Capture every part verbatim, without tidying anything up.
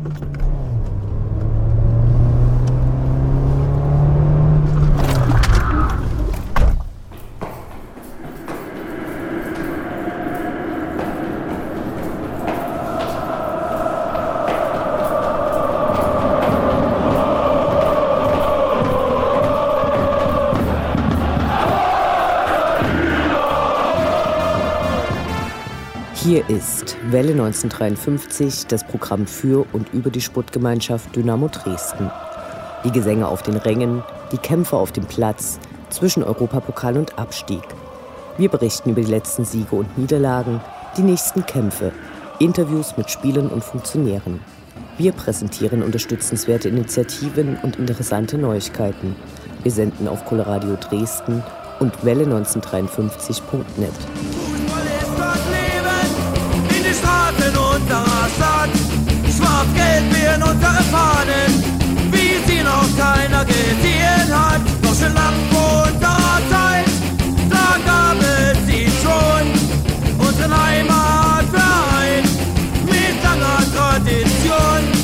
Hier ist Welle neunzehnhundertdreiundfünfzig, das Programm für und über die Sportgemeinschaft Dynamo Dresden. Die Gesänge auf den Rängen, die Kämpfe auf dem Platz, zwischen Europapokal und Abstieg. Wir berichten über die letzten Siege und Niederlagen, die nächsten Kämpfe, Interviews mit Spielern und Funktionären. Wir präsentieren unterstützenswerte Initiativen und interessante Neuigkeiten. Wir senden auf Coloradio Dresden und welle neunzehnhundertdreiundfünfzig punkt net. Unserer Stadt, schwarz-gelb werden unsere Fahnen, wie sie noch keiner gesehen hat. Doch schon lang vor unserer Zeit, da gab es sie schon, unseren Heimatverein mit langer Tradition.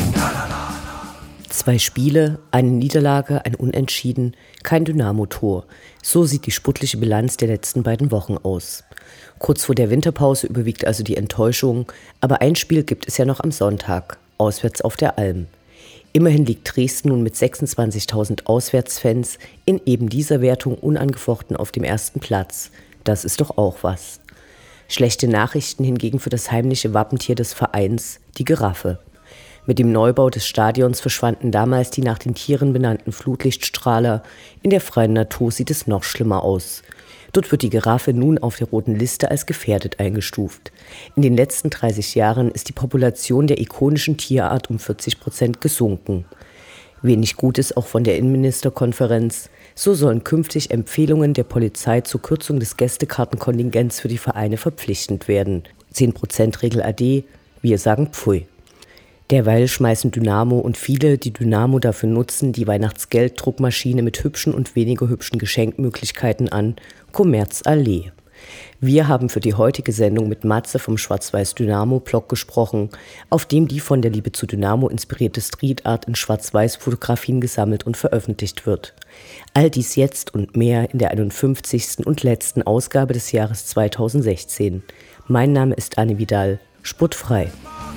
Zwei Spiele, eine Niederlage, ein Unentschieden, kein Dynamo-Tor. So sieht die sportliche Bilanz der letzten beiden Wochen aus. Kurz vor der Winterpause überwiegt also die Enttäuschung, aber ein Spiel gibt es ja noch am Sonntag, auswärts auf der Alm. Immerhin liegt Dresden nun mit sechsundzwanzigtausend Auswärtsfans in eben dieser Wertung unangefochten auf dem ersten Platz. Das ist doch auch was. Schlechte Nachrichten hingegen für das heimliche Wappentier des Vereins, die Giraffe. Mit dem Neubau des Stadions verschwanden damals die nach den Tieren benannten Flutlichtstrahler. In der freien Natur sieht es noch schlimmer aus. Dort wird die Giraffe nun auf der roten Liste als gefährdet eingestuft. In den letzten dreißig Jahren ist die Population der ikonischen Tierart um vierzig Prozent gesunken. Wenig Gutes auch von der Innenministerkonferenz. So sollen künftig Empfehlungen der Polizei zur Kürzung des Gästekartenkontingents für die Vereine verpflichtend werden. zehn Prozent Regel ade, wir sagen Pfui. Derweil schmeißen Dynamo und viele, die Dynamo dafür nutzen, die Weihnachtsgelddruckmaschine mit hübschen und weniger hübschen Geschenkmöglichkeiten an, Commerz Allee. Wir haben für die heutige Sendung mit Matze vom Schwarz-Weiß-Dynamo-Blog gesprochen, auf dem die von der Liebe zu Dynamo inspirierte Streetart in Schwarz-Weiß-Fotografien gesammelt und veröffentlicht wird. All dies jetzt und mehr in der einundfünfzigsten und letzten Ausgabe des Jahres zweitausendsechzehn. Mein Name ist Anne Vidal, sportfrei.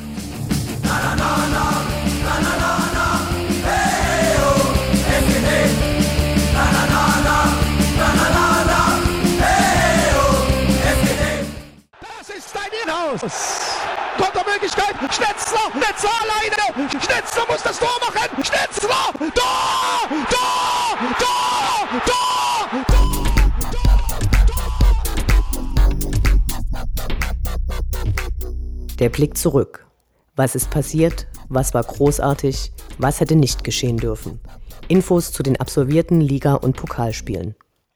Das ist dein Inhouse. Kontermöglichkeit. Schnetzler. Schnetzler alleine. Schnetzler muss das Tor machen. Schnetzler. Tor! Tor! Tor! Tor! Der Blick zurück. Was ist passiert? Was war großartig? Was hätte nicht geschehen dürfen? Infos zu den absolvierten Liga- und Pokalspielen.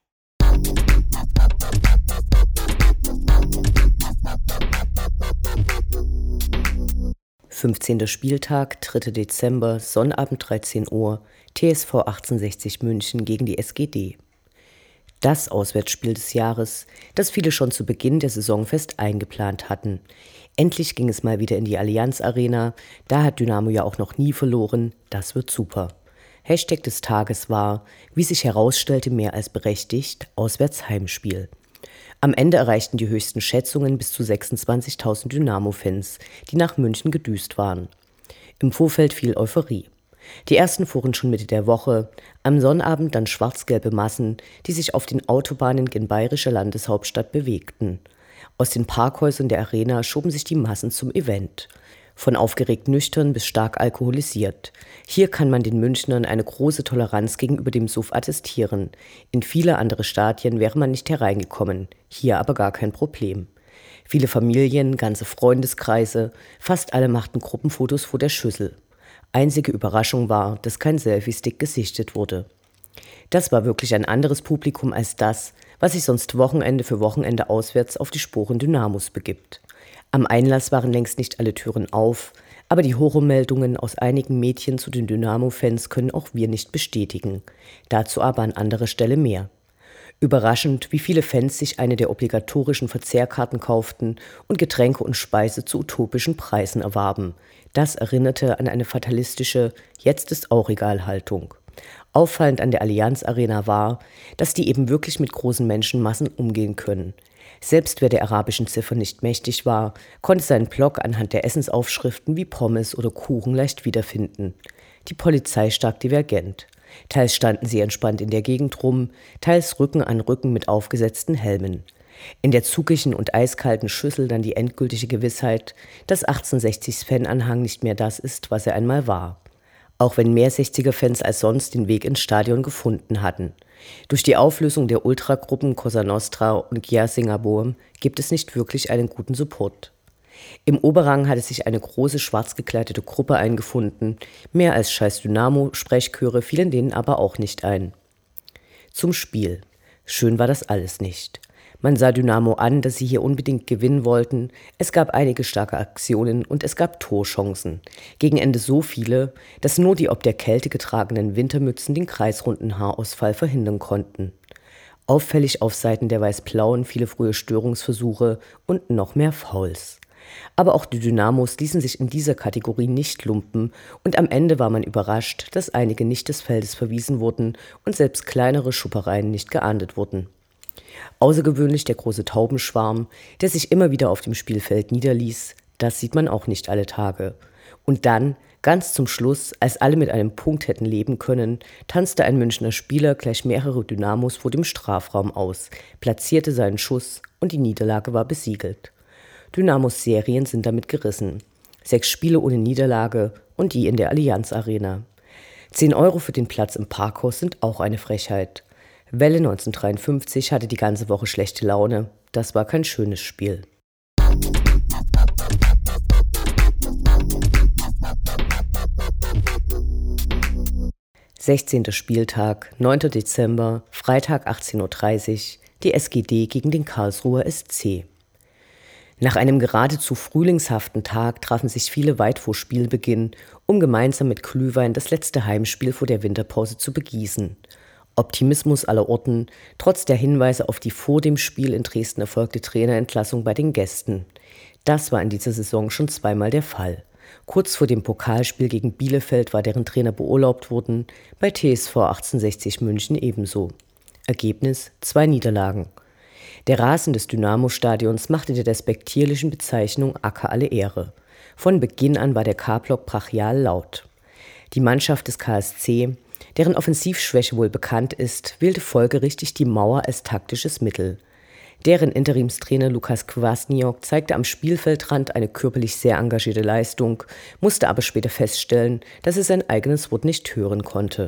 fünfzehnter Spieltag, dritter Dezember, Sonnabend dreizehn Uhr, T S V achtzehnhundertsechzig München gegen die S G D. Das Auswärtsspiel des Jahres, das viele schon zu Beginn der Saison fest eingeplant hatten. Endlich ging es mal wieder in die Allianz Arena, da hat Dynamo ja auch noch nie verloren, das wird super. Hashtag des Tages war, wie sich herausstellte, mehr als berechtigt, Auswärtsheimspiel. Am Ende erreichten die höchsten Schätzungen bis zu sechsundzwanzigtausend Dynamo-Fans, die nach München gedüst waren. Im Vorfeld viel Euphorie. Die ersten fuhren schon Mitte der Woche, am Sonnabend dann schwarz-gelbe Massen, die sich auf den Autobahnen gen bayerischer Landeshauptstadt bewegten. Aus den Parkhäusern der Arena schoben sich die Massen zum Event. Von aufgeregt nüchtern bis stark alkoholisiert. Hier kann man den Münchnern eine große Toleranz gegenüber dem Suff attestieren. In viele andere Stadien wäre man nicht hereingekommen, hier aber gar kein Problem. Viele Familien, ganze Freundeskreise, fast alle machten Gruppenfotos vor der Schüssel. Einzige Überraschung war, dass kein Selfie-Stick gesichtet wurde. Das war wirklich ein anderes Publikum als das, was sich sonst Wochenende für Wochenende auswärts auf die Spuren Dynamos begibt. Am Einlass waren längst nicht alle Türen auf, aber die Horrormeldungen aus einigen Medien zu den Dynamo-Fans können auch wir nicht bestätigen. Dazu aber an anderer Stelle mehr. Überraschend, wie viele Fans sich eine der obligatorischen Verzehrkarten kauften und Getränke und Speise zu utopischen Preisen erwarben. Das erinnerte an eine fatalistische „Jetzt ist auch egal" Haltung. Auffallend an der Allianz Arena war, dass die eben wirklich mit großen Menschenmassen umgehen können. Selbst wer der arabischen Ziffer nicht mächtig war, konnte seinen Block anhand der Essensaufschriften wie Pommes oder Kuchen leicht wiederfinden. Die Polizei stark divergent. Teils standen sie entspannt in der Gegend rum, teils Rücken an Rücken mit aufgesetzten Helmen. In der zugigen und eiskalten Schüssel dann die endgültige Gewissheit, dass achtzehnhundertsechzigs Fananhang nicht mehr das ist, was er einmal war. Auch wenn mehr sechziger-Fans als sonst den Weg ins Stadion gefunden hatten. Durch die Auflösung der Ultragruppen Cosa Nostra und Gjersinger Bohem gibt es nicht wirklich einen guten Support. Im Oberrang hatte sich eine große schwarz gekleidete Gruppe eingefunden, mehr als scheiß Dynamo-Sprechchöre fielen denen aber auch nicht ein. Zum Spiel. Schön war das alles nicht. Man sah Dynamo an, dass sie hier unbedingt gewinnen wollten, es gab einige starke Aktionen und es gab Torchancen. Gegen Ende so viele, dass nur die ob der Kälte getragenen Wintermützen den kreisrunden Haarausfall verhindern konnten. Auffällig auf Seiten der Weiß-Blauen viele frühe Störungsversuche und noch mehr Fouls. Aber auch die Dynamos ließen sich in dieser Kategorie nicht lumpen und am Ende war man überrascht, dass einige nicht des Feldes verwiesen wurden und selbst kleinere Schuppereien nicht geahndet wurden. Außergewöhnlich der große Taubenschwarm, der sich immer wieder auf dem Spielfeld niederließ, das sieht man auch nicht alle Tage. Und dann, ganz zum Schluss, als alle mit einem Punkt hätten leben können, tanzte ein Münchner Spieler gleich mehrere Dynamos vor dem Strafraum aus, platzierte seinen Schuss und die Niederlage war besiegelt. Dynamos Serien sind damit gerissen. Sechs Spiele ohne Niederlage und die in der Allianz Arena. Zehn Euro für den Platz im Parkhaus sind auch eine Frechheit. Welle neunzehnhundertdreiundfünfzig hatte die ganze Woche schlechte Laune. Das war kein schönes Spiel. sechzehnter Spieltag, neunter Dezember, Freitag achtzehn Uhr dreißig, die S G D gegen den Karlsruher S C. Nach einem geradezu frühlingshaften Tag trafen sich viele weit vor Spielbeginn, um gemeinsam mit Glühwein das letzte Heimspiel vor der Winterpause zu begießen. Optimismus aller Orten, trotz der Hinweise auf die vor dem Spiel in Dresden erfolgte Trainerentlassung bei den Gästen. Das war in dieser Saison schon zweimal der Fall. Kurz vor dem Pokalspiel gegen Bielefeld war deren Trainer beurlaubt worden, bei T S V achtzehnhundertsechzig München ebenso. Ergebnis: zwei Niederlagen. Der Rasen des Dynamo-Stadions machte der despektierlichen Bezeichnung Acker alle Ehre. Von Beginn an war der K-Block brachial laut. Die Mannschaft des K S C, deren Offensivschwäche wohl bekannt ist, wählte folgerichtig die Mauer als taktisches Mittel. Deren Interimstrainer Lukas Kwasniok zeigte am Spielfeldrand eine körperlich sehr engagierte Leistung, musste aber später feststellen, dass er sein eigenes Wort nicht hören konnte.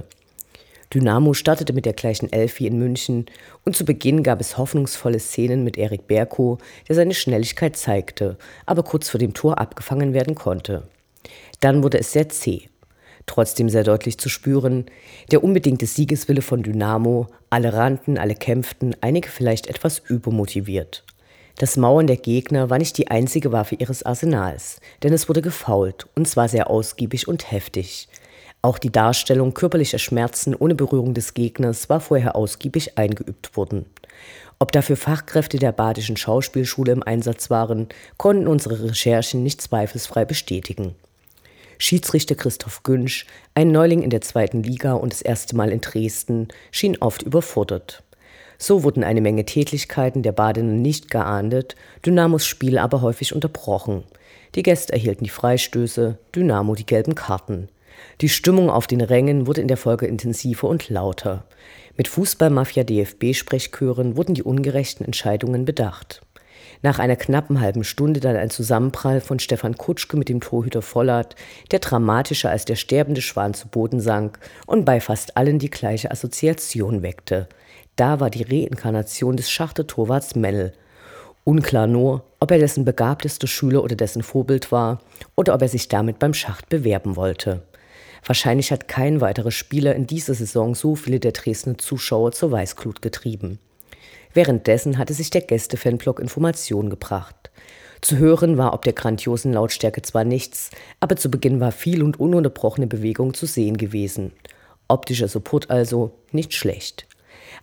Dynamo startete mit der gleichen Elf wie in München und zu Beginn gab es hoffnungsvolle Szenen mit Erik Berko, der seine Schnelligkeit zeigte, aber kurz vor dem Tor abgefangen werden konnte. Dann wurde es sehr zäh. Trotzdem sehr deutlich zu spüren, der unbedingte Siegeswille von Dynamo, alle rannten, alle kämpften, einige vielleicht etwas übermotiviert. Das Mauern der Gegner war nicht die einzige Waffe ihres Arsenals, denn es wurde gefoult, und zwar sehr ausgiebig und heftig. Auch die Darstellung körperlicher Schmerzen ohne Berührung des Gegners war vorher ausgiebig eingeübt worden. Ob dafür Fachkräfte der Badischen Schauspielschule im Einsatz waren, konnten unsere Recherchen nicht zweifelsfrei bestätigen. Schiedsrichter Christoph Günsch, ein Neuling in der zweiten Liga und das erste Mal in Dresden, schien oft überfordert. So wurden eine Menge Tätlichkeiten der Badener nicht geahndet, Dynamos Spiel aber häufig unterbrochen. Die Gäste erhielten die Freistöße, Dynamo die gelben Karten. Die Stimmung auf den Rängen wurde in der Folge intensiver und lauter. Mit Fußballmafia-D F B-Sprechchören wurden die ungerechten Entscheidungen bedacht. Nach einer knappen halben Stunde dann ein Zusammenprall von Stefan Kutschke mit dem Torhüter Vollert, der dramatischer als der sterbende Schwan zu Boden sank und bei fast allen die gleiche Assoziation weckte. Da war die Reinkarnation des Schachtertorwarts Mennel. Unklar nur, ob er dessen begabtester Schüler oder dessen Vorbild war oder ob er sich damit beim Schacht bewerben wollte. Wahrscheinlich hat kein weiterer Spieler in dieser Saison so viele der Dresdner Zuschauer zur Weißglut getrieben. Währenddessen hatte sich der Gäste-Fanblock Informationen gebracht. Zu hören war ob der grandiosen Lautstärke zwar nichts, aber zu Beginn war viel und ununterbrochene Bewegung zu sehen gewesen. Optischer Support also nicht schlecht.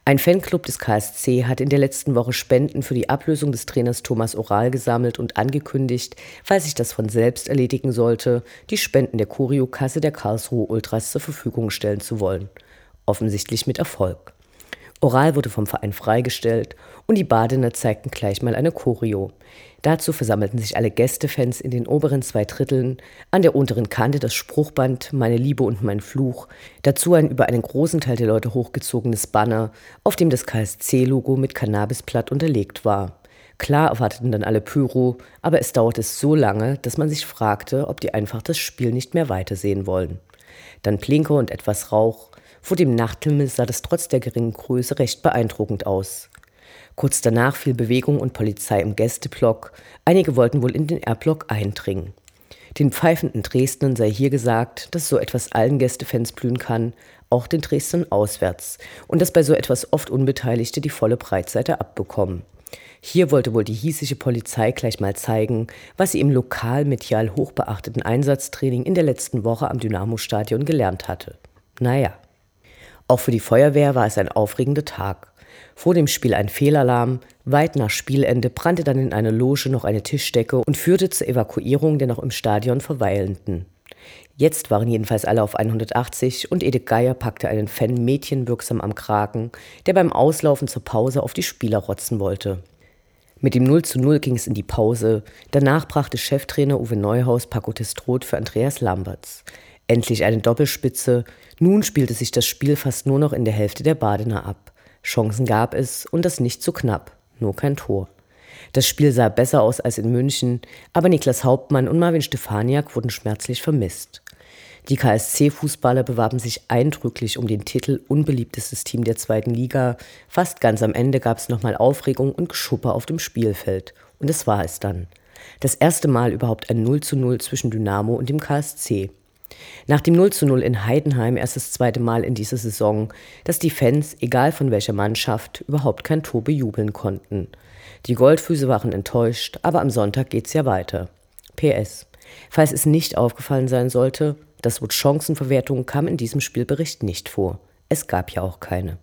Ein Fanclub des K S C hat in der letzten Woche Spenden für die Ablösung des Trainers Thomas Oral gesammelt und angekündigt, falls sich das von selbst erledigen sollte, die Spenden der Choreo-Kasse der Karlsruhe Ultras zur Verfügung stellen zu wollen. Offensichtlich mit Erfolg. Oral wurde vom Verein freigestellt und die Badener zeigten gleich mal eine Choreo. Dazu versammelten sich alle Gästefans in den oberen zwei Dritteln, an der unteren Kante das Spruchband »Meine Liebe und mein Fluch«, dazu ein über einen großen Teil der Leute hochgezogenes Banner, auf dem das K S C-Logo mit Cannabisblatt unterlegt war. Klar erwarteten dann alle Pyro, aber es dauerte so lange, dass man sich fragte, ob die einfach das Spiel nicht mehr weitersehen wollen. Dann Blinker und etwas Rauch. Vor dem Nachthimmel sah das trotz der geringen Größe recht beeindruckend aus. Kurz danach viel Bewegung und Polizei im Gästeblock. Einige wollten wohl in den R-Block eindringen. Den pfeifenden Dresdnern sei hier gesagt, dass so etwas allen Gästefans blühen kann, auch den Dresdnern auswärts, und dass bei so etwas oft Unbeteiligte die volle Breitseite abbekommen. Hier wollte wohl die hiesige Polizei gleich mal zeigen, was sie im lokal medial hochbeachteten Einsatztraining in der letzten Woche am Dynamo-Stadion gelernt hatte. Naja. Auch für die Feuerwehr war es ein aufregender Tag. Vor dem Spiel ein Fehlalarm, weit nach Spielende brannte dann in einer Loge noch eine Tischdecke und führte zur Evakuierung der noch im Stadion Verweilenden. Jetzt waren jedenfalls alle auf hundertachtzig und Edith Geier packte einen Fan mädchenwirksam am Kragen, der beim Auslaufen zur Pause auf die Spieler rotzen wollte. Mit dem null zu null ging es in die Pause, danach brachte Cheftrainer Uwe Neuhaus Paco Testrot für Andreas Lamberts. Endlich eine Doppelspitze, nun spielte sich das Spiel fast nur noch in der Hälfte der Badener ab. Chancen gab es und das nicht so knapp, nur kein Tor. Das Spiel sah besser aus als in München, aber Niklas Hauptmann und Marvin Stefaniak wurden schmerzlich vermisst. Die K S C-Fußballer bewarben sich eindrücklich um den Titel unbeliebtestes Team der zweiten Liga. Fast ganz am Ende gab es nochmal Aufregung und Geschuppe auf dem Spielfeld. Und es war es dann. Das erste Mal überhaupt ein null zu null zwischen Dynamo und dem K S C. Nach dem null zu null in Heidenheim erst das zweite Mal in dieser Saison, dass die Fans, egal von welcher Mannschaft, überhaupt kein Tor bejubeln konnten. Die Goldfüße waren enttäuscht, aber am Sonntag geht's ja weiter. P S. Falls es nicht aufgefallen sein sollte, das Wort Chancenverwertung kam in diesem Spielbericht nicht vor. Es gab ja auch keine.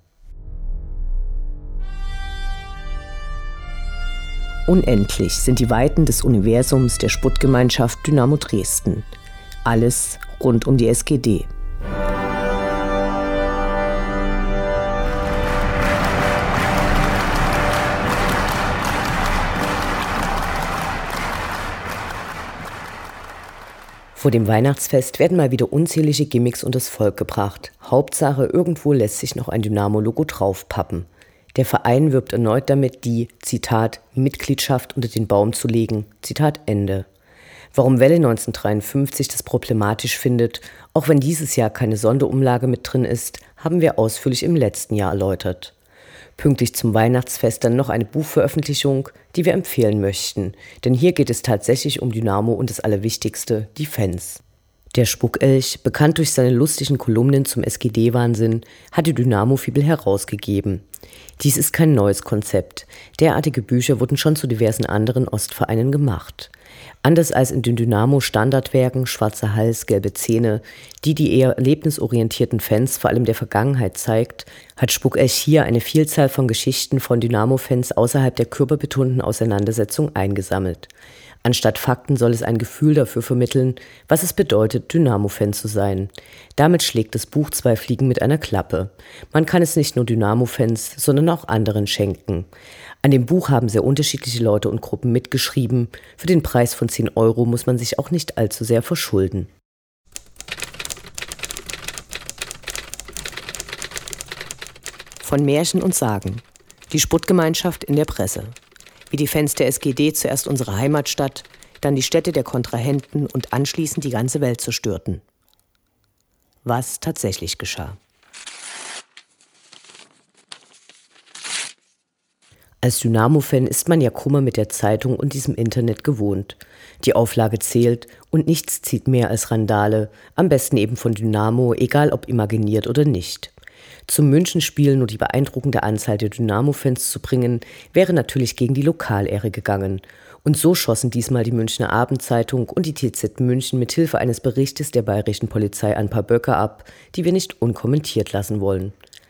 Unendlich sind die Weiten des Universums der Sputtgemeinschaft Dynamo Dresden. Alles rund um die S G D. Vor dem Weihnachtsfest werden mal wieder unzählige Gimmicks unters Volk gebracht. Hauptsache, irgendwo lässt sich noch ein Dynamo-Logo draufpappen. Der Verein wirbt erneut damit, die, Zitat, Mitgliedschaft unter den Baum zu legen, Zitat Ende. Warum Welle neunzehnhundertdreiundfünfzig das problematisch findet, auch wenn dieses Jahr keine Sonderumlage mit drin ist, haben wir ausführlich im letzten Jahr erläutert. Pünktlich zum Weihnachtsfest dann noch eine Buchveröffentlichung, die wir empfehlen möchten, denn hier geht es tatsächlich um Dynamo und das Allerwichtigste, die Fans. Der Spuckelch, bekannt durch seine lustigen Kolumnen zum S G D-Wahnsinn, hat die Dynamo-Fibel herausgegeben. Dies ist kein neues Konzept. Derartige Bücher wurden schon zu diversen anderen Ostvereinen gemacht. Anders als in den Dynamo-Standardwerken Schwarzer Hals, Gelbe Zähne, die die eher erlebnisorientierten Fans vor allem der Vergangenheit zeigt, hat Spuckelch hier eine Vielzahl von Geschichten von Dynamo-Fans außerhalb der körperbetonten Auseinandersetzung eingesammelt. Anstatt Fakten soll es ein Gefühl dafür vermitteln, was es bedeutet, Dynamo-Fan zu sein. Damit schlägt das Buch zwei Fliegen mit einer Klappe. Man kann es nicht nur Dynamo-Fans, sondern auch anderen schenken. An dem Buch haben sehr unterschiedliche Leute und Gruppen mitgeschrieben. Für den Preis von zehn Euro muss man sich auch nicht allzu sehr verschulden. Von Märchen und Sagen. Die Sputtgemeinschaft in der Presse. Wie die Fans der S G D zuerst unsere Heimatstadt, dann die Städte der Kontrahenten und anschließend die ganze Welt zerstörten. Was tatsächlich geschah. Als Dynamo-Fan ist man ja Kummer mit der Zeitung und diesem Internet gewohnt. Die Auflage zählt und nichts zieht mehr als Randale, am besten eben von Dynamo, egal ob imaginiert oder nicht. Zum Münchenspiel nur die beeindruckende Anzahl der Dynamo-Fans zu bringen, wäre natürlich gegen die Lokalehre gegangen. Und so schossen diesmal die Münchner Abendzeitung und die T Z München mit Hilfe eines Berichtes der bayerischen Polizei ein paar Böcke ab, die wir nicht unkommentiert lassen wollen.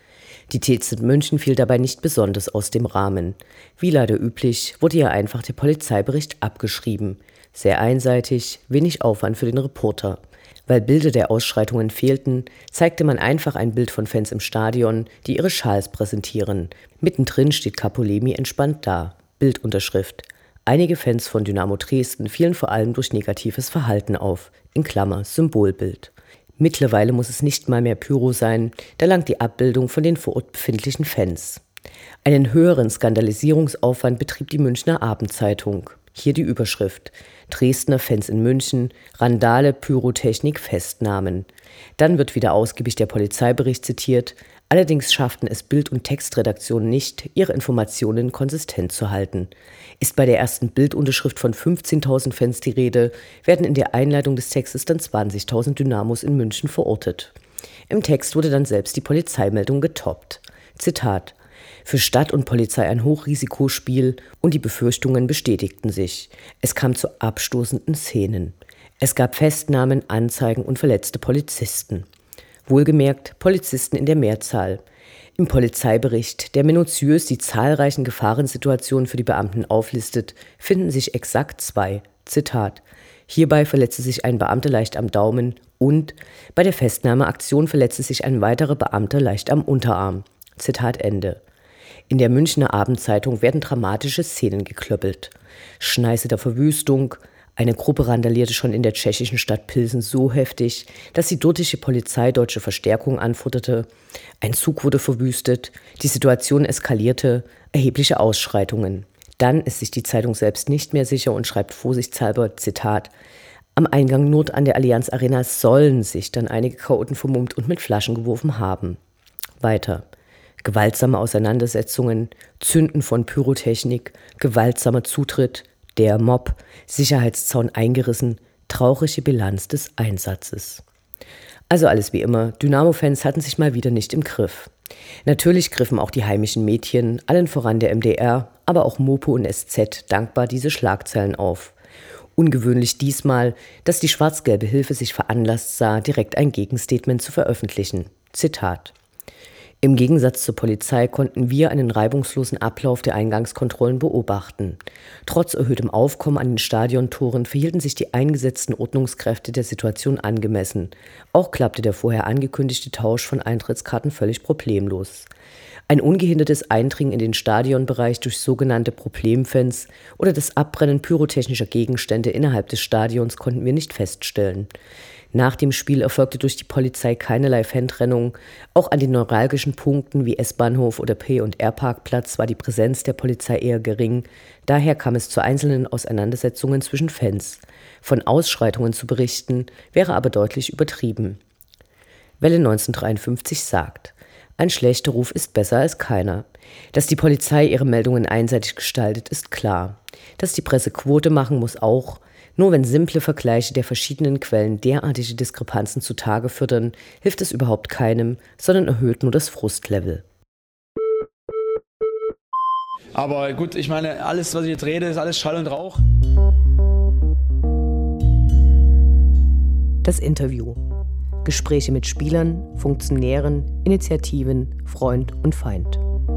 Die T Z München fiel dabei nicht besonders aus dem Rahmen. Wie leider üblich, wurde ihr einfach der Polizeibericht abgeschrieben. Sehr einseitig, wenig Aufwand für den Reporter. Weil Bilder der Ausschreitungen fehlten, zeigte man einfach ein Bild von Fans im Stadion, die ihre Schals präsentieren. Mittendrin steht Capolemi entspannt da. Bildunterschrift. Einige Fans von Dynamo Dresden fielen vor allem durch negatives Verhalten auf. In Klammer Symbolbild. Mittlerweile muss es nicht mal mehr Pyro sein, da langt die Abbildung von den vor Ort befindlichen Fans. Einen höheren Skandalisierungsaufwand betrieb die Münchner Abendzeitung. Hier die Überschrift: Dresdner Fans in München, Randale, Pyrotechnik, Festnahmen. Dann wird wieder ausgiebig der Polizeibericht zitiert, allerdings schafften es Bild- und Textredaktionen nicht, ihre Informationen konsistent zu halten. Ist bei der ersten Bildunterschrift von fünfzehntausend Fans die Rede, werden in der Einleitung des Textes dann zwanzigtausend Dynamos in München verortet. Im Text wurde dann selbst die Polizeimeldung getoppt. Zitat: Für Stadt und Polizei ein Hochrisikospiel und die Befürchtungen bestätigten sich. Es kam zu abstoßenden Szenen. Es gab Festnahmen, Anzeigen und verletzte Polizisten. Wohlgemerkt Polizisten in der Mehrzahl. Im Polizeibericht, der minutiös die zahlreichen Gefahrensituationen für die Beamten auflistet, finden sich exakt zwei. Zitat: Hierbei verletzte sich ein Beamter leicht am Daumen und bei der Festnahmeaktion verletzte sich ein weiterer Beamter leicht am Unterarm. Zitat Ende. In der Münchner Abendzeitung werden dramatische Szenen geklöppelt. Schneise der Verwüstung. Eine Gruppe randalierte schon in der tschechischen Stadt Pilsen so heftig, dass die dortige Polizei deutsche Verstärkung anforderte. Ein Zug wurde verwüstet, die Situation eskalierte, erhebliche Ausschreitungen. Dann ist sich die Zeitung selbst nicht mehr sicher und schreibt vorsichtshalber, Zitat: Am Eingang Nord an der Allianz Arena sollen sich dann einige Chaoten vermummt und mit Flaschen geworfen haben. Weiter. Gewaltsame Auseinandersetzungen, Zünden von Pyrotechnik, gewaltsamer Zutritt, der Mob, Sicherheitszaun eingerissen, traurige Bilanz des Einsatzes. Also alles wie immer, Dynamo-Fans hatten sich mal wieder nicht im Griff. Natürlich griffen auch die heimischen Medien, allen voran der M D R, aber auch Mopo und S Z dankbar diese Schlagzeilen auf. Ungewöhnlich diesmal, dass die schwarz-gelbe Hilfe sich veranlasst sah, direkt ein Gegenstatement zu veröffentlichen. Zitat: Im Gegensatz zur Polizei konnten wir einen reibungslosen Ablauf der Eingangskontrollen beobachten. Trotz erhöhtem Aufkommen an den Stadiontoren verhielten sich die eingesetzten Ordnungskräfte der Situation angemessen. Auch klappte der vorher angekündigte Tausch von Eintrittskarten völlig problemlos. Ein ungehindertes Eindringen in den Stadionbereich durch sogenannte Problemfans oder das Abbrennen pyrotechnischer Gegenstände innerhalb des Stadions konnten wir nicht feststellen. Nach dem Spiel erfolgte durch die Polizei keinerlei Fantrennung. Auch an den neuralgischen Punkten wie S-Bahnhof oder P- und R-Parkplatz war die Präsenz der Polizei eher gering. Daher kam es zu einzelnen Auseinandersetzungen zwischen Fans. Von Ausschreitungen zu berichten, wäre aber deutlich übertrieben. Welle neunzehnhundertdreiundfünfzig sagt: Ein schlechter Ruf ist besser als keiner. Dass die Polizei ihre Meldungen einseitig gestaltet, ist klar. Dass die Presse Quote machen muss auch. Nur wenn simple Vergleiche der verschiedenen Quellen derartige Diskrepanzen zutage fördern, hilft es überhaupt keinem, sondern erhöht nur das Frustlevel. Aber gut, ich meine, alles, was ich jetzt rede, ist alles Schall und Rauch. Das Interview. Gespräche mit Spielern, Funktionären, Initiativen, Freund und Feind.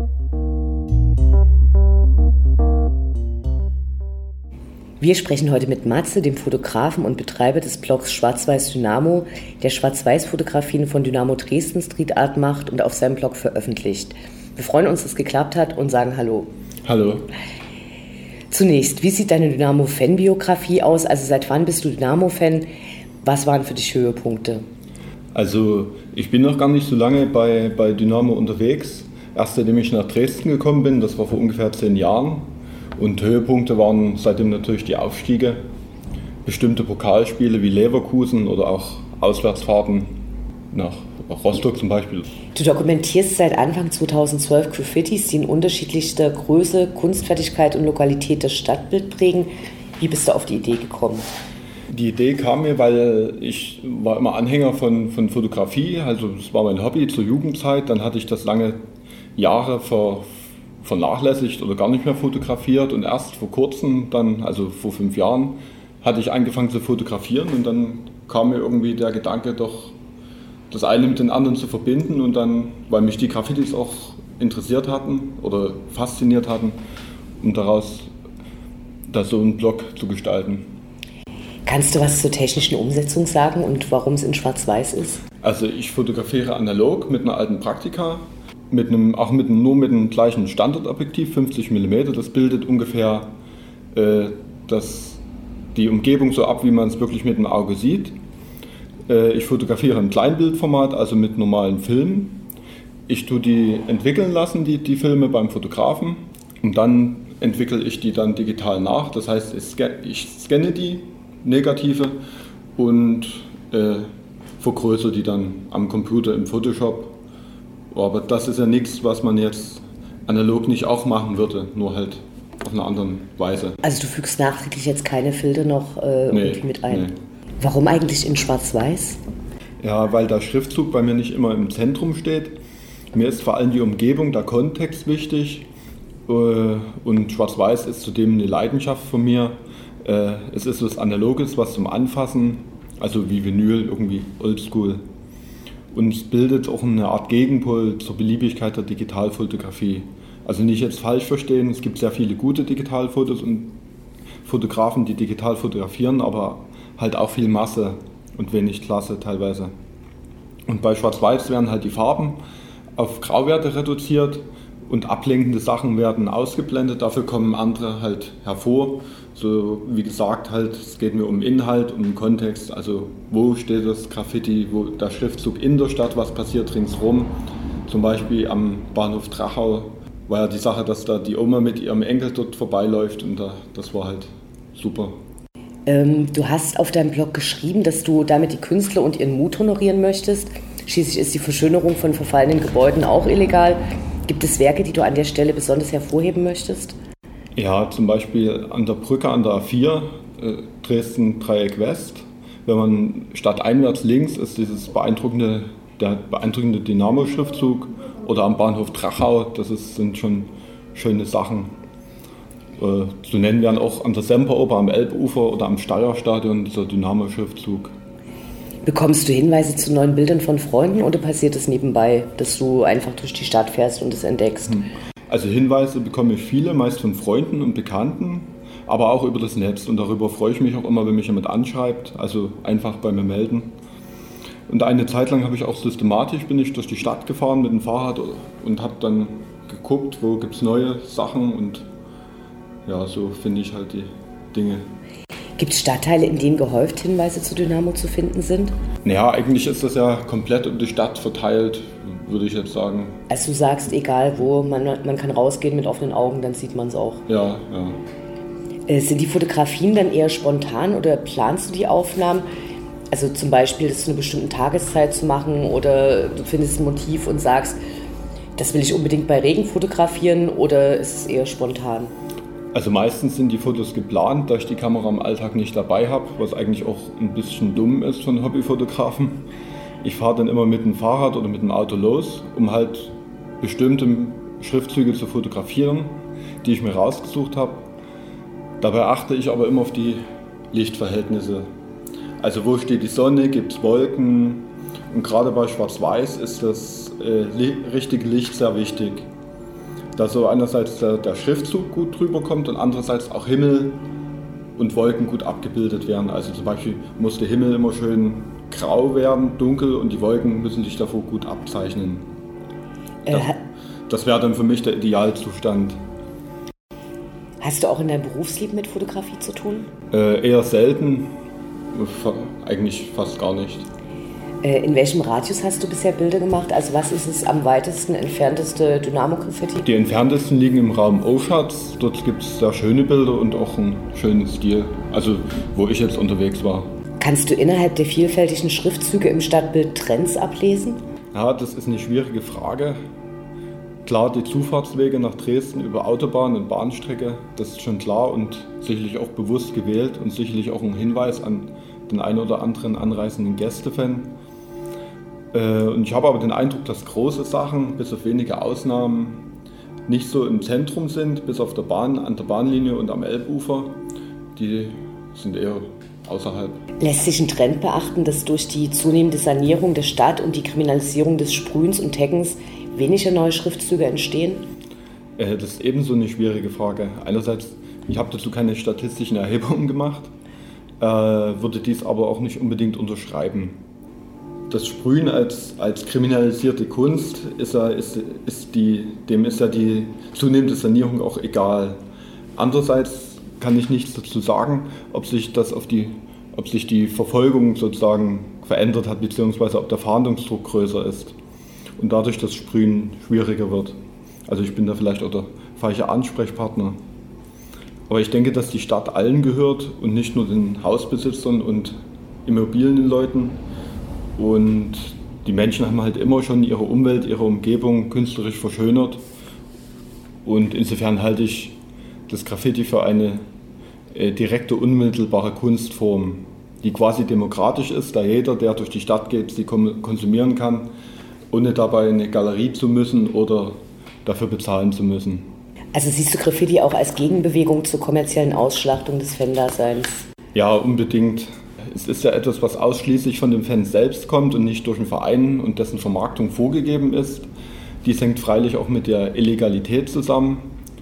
Wir sprechen heute mit Matze, dem Fotografen und Betreiber des Blogs Schwarz-Weiß Dynamo, der Schwarz-Weiß-Fotografien von Dynamo Dresden Street Art macht und auf seinem Blog veröffentlicht. Wir freuen uns, dass es geklappt hat und sagen Hallo. Hallo. Zunächst, wie sieht deine Dynamo-Fan-Biografie aus? Also seit wann bist du Dynamo-Fan? Was waren für dich Höhepunkte? Also ich bin noch gar nicht so lange bei, bei Dynamo unterwegs. Erst seitdem ich nach Dresden gekommen bin, das war vor ungefähr zehn Jahren. Und Höhepunkte waren seitdem natürlich die Aufstiege, bestimmte Pokalspiele wie Leverkusen oder auch Auswärtsfahrten nach Rostock zum Beispiel. Du dokumentierst seit Anfang zweitausendzwölf Graffitis, die in unterschiedlichster Größe, Kunstfertigkeit und Lokalität das Stadtbild prägen. Wie bist du auf die Idee gekommen? Die Idee kam mir, weil ich war immer Anhänger von, von Fotografie, also das war mein Hobby zur Jugendzeit. Dann hatte ich das lange Jahre ver vernachlässigt oder gar nicht mehr fotografiert und erst vor kurzem, dann, also vor fünf Jahren, hatte ich angefangen zu fotografieren und dann kam mir irgendwie der Gedanke, doch das eine mit den anderen zu verbinden und dann, weil mich die Graffitis auch interessiert hatten oder fasziniert hatten, um daraus da so einen Blog zu gestalten. Kannst du was zur technischen Umsetzung sagen und warum es in Schwarz-Weiß ist? Also ich fotografiere analog mit einer alten Praktika, mit einem, auch mit, nur mit dem gleichen Standardobjektiv, fünfzig Millimeter. Das bildet ungefähr äh, das, die Umgebung so ab, wie man es wirklich mit dem Auge sieht. Äh, ich fotografiere im Kleinbildformat, also mit normalen Filmen. Ich tue die entwickeln lassen, die, die Filme beim Fotografen, und dann entwickle ich die dann digital nach. Das heißt, ich scanne, ich scanne die Negative und äh, vergrößere die dann am Computer im Photoshop. Aber das ist ja nichts, was man jetzt analog nicht auch machen würde, nur halt auf eine andere Weise. Also du fügst nachträglich jetzt keine Filter noch äh, nee, irgendwie mit ein? Nee. Warum eigentlich in Schwarz-Weiß? Ja, weil der Schriftzug bei mir nicht immer im Zentrum steht. Mir ist vor allem die Umgebung, der Kontext wichtig. Und Schwarz-Weiß ist zudem eine Leidenschaft von mir. Es ist was Analoges, was zum Anfassen, also wie Vinyl, irgendwie oldschool. Und es bildet auch eine Art Gegenpol zur Beliebigkeit der Digitalfotografie. Also nicht jetzt falsch verstehen, es gibt sehr viele gute Digitalfotos und Fotografen, die digital fotografieren, aber halt auch viel Masse und wenig Klasse teilweise. Und bei Schwarz-Weiß werden halt die Farben auf Grauwerte reduziert und ablenkende Sachen werden ausgeblendet, dafür kommen andere halt hervor. So wie gesagt, halt, es geht mir um Inhalt, um den Kontext, also wo steht das Graffiti, wo der Schriftzug in der Stadt, was passiert ringsherum. Zum Beispiel am Bahnhof Drachau war ja die Sache, dass da die Oma mit ihrem Enkel dort vorbeiläuft, und da, das war halt super. Ähm, du hast auf deinem Blog geschrieben, dass du damit die Künstler und ihren Mut honorieren möchtest. Schließlich ist die Verschönerung von verfallenen Gebäuden auch illegal. Gibt es Werke, die du an der Stelle besonders hervorheben möchtest? Ja, zum Beispiel an der Brücke an der A vier, äh, Dresden-Dreieck West. Wenn man stadteinwärts links ist dieses beeindruckende, der beeindruckende Dynamo-Schriftzug, oder am Bahnhof Drachau, das ist, sind schon schöne Sachen. Äh, zu nennen wären auch an der Semperoper am Elbufer oder am Steierstadion dieser Dynamo-Schriftzug. Bekommst du Hinweise zu neuen Bildern von Freunden oder passiert es nebenbei, dass du einfach durch die Stadt fährst und es entdeckst? Also Hinweise bekomme ich viele, meist von Freunden und Bekannten, aber auch über das Netz, und darüber freue ich mich auch immer, wenn mich jemand anschreibt, also einfach bei mir melden. Und eine Zeit lang habe ich auch systematisch, bin ich durch die Stadt gefahren mit dem Fahrrad und habe dann geguckt, wo gibt es neue Sachen, und ja, so finde ich halt die Dinge. Gibt es Stadtteile, in denen gehäuft Hinweise zu Dynamo zu finden sind? Naja, eigentlich ist das ja komplett um die Stadt verteilt, würde ich jetzt sagen. Also du sagst, egal wo, man, man kann rausgehen mit offenen Augen, dann sieht man es auch. Ja, ja. Äh, sind die Fotografien dann eher spontan oder planst du die Aufnahmen? Also zum Beispiel, das zu einer bestimmten Tageszeit zu machen, oder du findest ein Motiv und sagst, das will ich unbedingt bei Regen fotografieren, oder ist es eher spontan? Also meistens sind die Fotos geplant, da ich die Kamera im Alltag nicht dabei habe, was eigentlich auch ein bisschen dumm ist von Hobbyfotografen. Ich fahre dann immer mit dem Fahrrad oder mit dem Auto los, um halt bestimmte Schriftzüge zu fotografieren, die ich mir rausgesucht habe. Dabei achte ich aber immer auf die Lichtverhältnisse. Also wo steht die Sonne, gibt es Wolken, und gerade bei Schwarz-Weiß ist das äh, li- richtige Licht sehr wichtig. Da so einerseits der, der Schriftzug gut drüber kommt und andererseits auch Himmel und Wolken gut abgebildet werden. Also zum Beispiel muss der Himmel immer schön grau werden, dunkel, und die Wolken müssen sich davor gut abzeichnen. Das, das wäre dann für mich der Idealzustand. Hast du auch in deinem Berufsleben mit Fotografie zu tun? Äh, eher selten, eigentlich fast gar nicht. In welchem Radius hast du bisher Bilder gemacht? Also was ist es am weitesten entfernteste Dynamo-Graffiti? Die entferntesten liegen im Raum Oschatz. Dort gibt es sehr schöne Bilder und auch einen schönen Stil, also wo ich jetzt unterwegs war. Kannst du innerhalb der vielfältigen Schriftzüge im Stadtbild Trends ablesen? Ja, das ist eine schwierige Frage. Klar, die Zufahrtswege nach Dresden über Autobahn und Bahnstrecke, das ist schon klar und sicherlich auch bewusst gewählt und sicherlich auch ein Hinweis an den einen oder anderen anreisenden Gästefan. Und ich habe aber den Eindruck, dass große Sachen, bis auf wenige Ausnahmen, nicht so im Zentrum sind, bis auf der Bahn, an der Bahnlinie und am Elbufer. Die sind eher außerhalb. Lässt sich ein Trend beachten, dass durch die zunehmende Sanierung der Stadt und die Kriminalisierung des Sprühens und Taggens weniger neue Schriftzüge entstehen? Äh, das ist ebenso eine schwierige Frage. Einerseits, ich habe dazu keine statistischen Erhebungen gemacht, äh, würde dies aber auch nicht unbedingt unterschreiben. Das Sprühen als, als kriminalisierte Kunst, ist ja, ist, ist die, dem ist ja die zunehmende Sanierung auch egal. Andererseits kann ich nichts dazu sagen, ob sich das auf die ob sich die Verfolgung sozusagen verändert hat, beziehungsweise ob der Fahndungsdruck größer ist und dadurch das Sprühen schwieriger wird. Also ich bin da vielleicht auch der falsche Ansprechpartner. Aber ich denke, dass die Stadt allen gehört und nicht nur den Hausbesitzern und Immobilienleuten. Und die Menschen haben halt immer schon ihre Umwelt, ihre Umgebung künstlerisch verschönert. Und insofern halte ich das Graffiti für eine direkte, unmittelbare Kunstform, die quasi demokratisch ist, da jeder, der durch die Stadt geht, sie konsumieren kann, ohne dabei in eine Galerie zu müssen oder dafür bezahlen zu müssen. Also siehst du Graffiti auch als Gegenbewegung zur kommerziellen Ausschlachtung des Fan-Daseins? Ja, unbedingt. Es ist ja etwas, was ausschließlich von dem Fan selbst kommt und nicht durch einen Verein und dessen Vermarktung vorgegeben ist. Dies hängt freilich auch mit der Illegalität zusammen.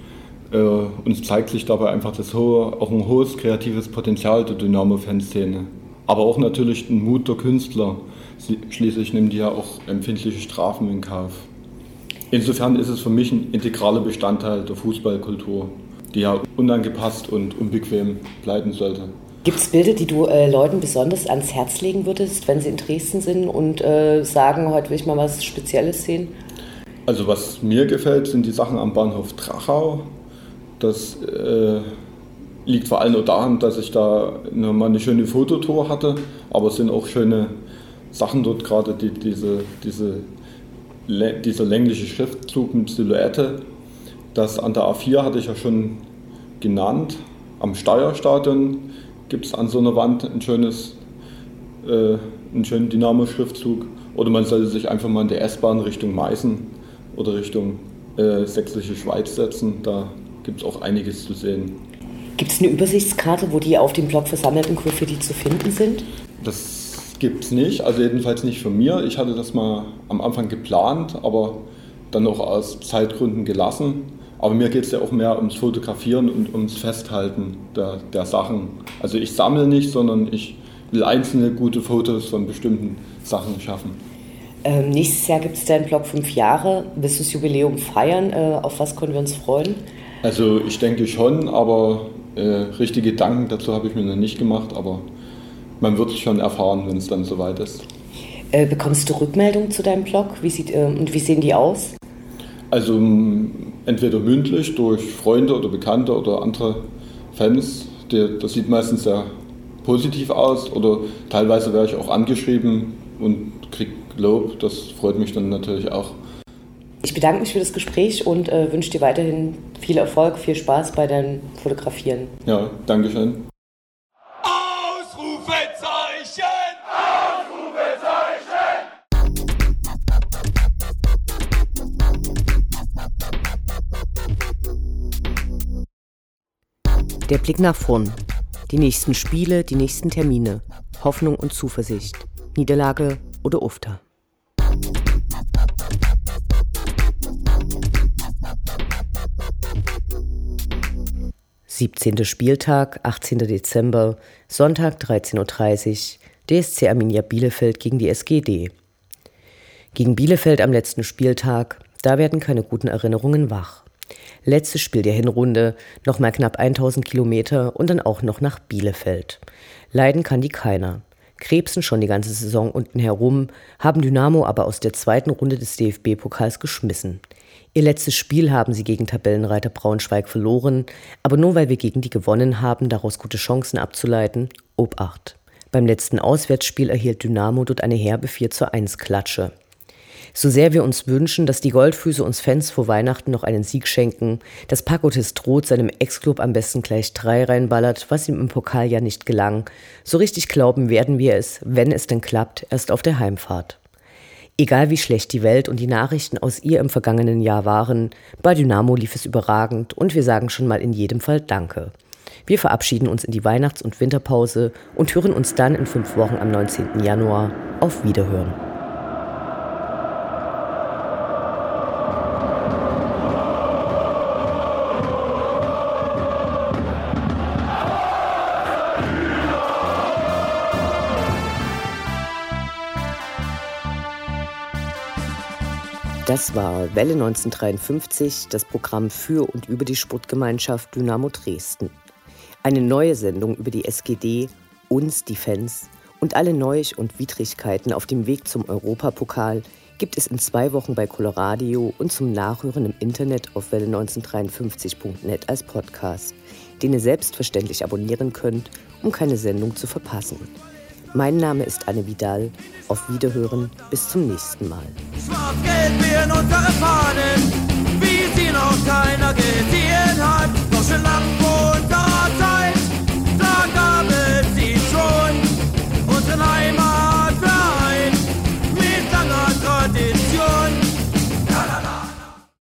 Und es zeigt sich dabei einfach das hohe, auch ein hohes kreatives Potenzial der Dynamo-Fanszene. Aber auch natürlich ein Mut der Künstler. Sie, schließlich nehmen die ja auch empfindliche Strafen in Kauf. Insofern ist es für mich ein integraler Bestandteil der Fußballkultur, die ja unangepasst und unbequem bleiben sollte. Gibt es Bilder, die du äh, Leuten besonders ans Herz legen würdest, wenn sie in Dresden sind und äh, sagen, heute will ich mal was Spezielles sehen? Also was mir gefällt, sind die Sachen am Bahnhof Drachau. Das äh, liegt vor allem nur daran, dass ich da mal eine schöne Fototour hatte, aber es sind auch schöne Sachen dort, gerade die, diese, diese, dieser längliche Schriftzug mit Silhouette. Das an der A vier hatte ich ja schon genannt. Am Steyrstadion gibt es an so einer Wand ein schönes, äh, einen schönen Dynamo-Schriftzug. Oder man sollte sich einfach mal in der S-Bahn Richtung Meißen oder Richtung äh, Sächsische Schweiz setzen. Da gibt es auch einiges zu sehen. Gibt es eine Übersichtskarte, wo die auf dem Blog versammelten Graffiti zu finden sind? Das gibt es nicht, also jedenfalls nicht von mir. Ich hatte das mal am Anfang geplant, aber dann auch aus Zeitgründen gelassen. Aber mir geht es ja auch mehr ums Fotografieren und ums Festhalten der, der Sachen. Also ich sammle nicht, sondern ich will einzelne gute Fotos von bestimmten Sachen schaffen. Ähm, nächstes Jahr gibt es deinen Blog fünf Jahre. Willst du das Jubiläum feiern? Äh, auf was können wir uns freuen? Also ich denke schon, aber äh, richtige Gedanken dazu habe ich mir noch nicht gemacht, aber man wird es schon erfahren, wenn es dann soweit ist. Äh, bekommst du Rückmeldungen zu deinem Blog? Wie sieht, äh, und wie sehen die aus? Also entweder mündlich durch Freunde oder Bekannte oder andere Fans, die, das sieht meistens sehr positiv aus, oder teilweise werde ich auch angeschrieben und kriege Lob, das freut mich dann natürlich auch. Ich bedanke mich für das Gespräch und äh, wünsche dir weiterhin viel Erfolg, viel Spaß bei deinem Fotografieren. Ja, danke schön. Ausrufezeichen! Ausrufezeichen! Der Blick nach vorn. Die nächsten Spiele, die nächsten Termine. Hoffnung und Zuversicht. Niederlage oder Ufter. siebzehnter Spieltag, achtzehnter Dezember, Sonntag dreizehn Uhr dreißig, D S C Arminia Bielefeld gegen die S G D. Gegen Bielefeld am letzten Spieltag, da werden keine guten Erinnerungen wach. Letztes Spiel der Hinrunde, noch mal knapp tausend Kilometer und dann auch noch nach Bielefeld. Leiden kann die keiner. Krebsen schon die ganze Saison unten herum, haben Dynamo aber aus der zweiten Runde des D F B-Pokals geschmissen. Ihr letztes Spiel haben sie gegen Tabellenreiter Braunschweig verloren, aber nur weil wir gegen die gewonnen haben, daraus gute Chancen abzuleiten, Obacht. Beim letzten Auswärtsspiel erhielt Dynamo dort eine herbe vier zu eins Klatsche. So sehr wir uns wünschen, dass die Goldfüße uns Fans vor Weihnachten noch einen Sieg schenken, dass Paco Testroth seinem Ex-Club am besten gleich drei reinballert, was ihm im Pokal ja nicht gelang, so richtig glauben werden wir es, wenn es denn klappt, erst auf der Heimfahrt. Egal wie schlecht die Welt und die Nachrichten aus ihr im vergangenen Jahr waren, bei Dynamo lief es überragend und wir sagen schon mal in jedem Fall Danke. Wir verabschieden uns in die Weihnachts- und Winterpause und hören uns dann in fünf Wochen am neunzehnten Januar. Auf Wiederhören. Das war Welle neunzehnhundertdreiundfünfzig, das Programm für und über die Sportgemeinschaft Dynamo Dresden. Eine neue Sendung über die S G D, uns, die Fans und alle Neuigkeiten und Widrigkeiten auf dem Weg zum Europapokal gibt es in zwei Wochen bei Coloradio und zum Nachhören im Internet auf welle neunzehnhundertdreiundfünfzig punkt net als Podcast, den ihr selbstverständlich abonnieren könnt, um keine Sendung zu verpassen. Mein Name ist Anne Vidal. Auf Wiederhören, bis zum nächsten Mal. Schwarz-Gelb, wir in unsere Fahnen, wie sie noch keiner geht.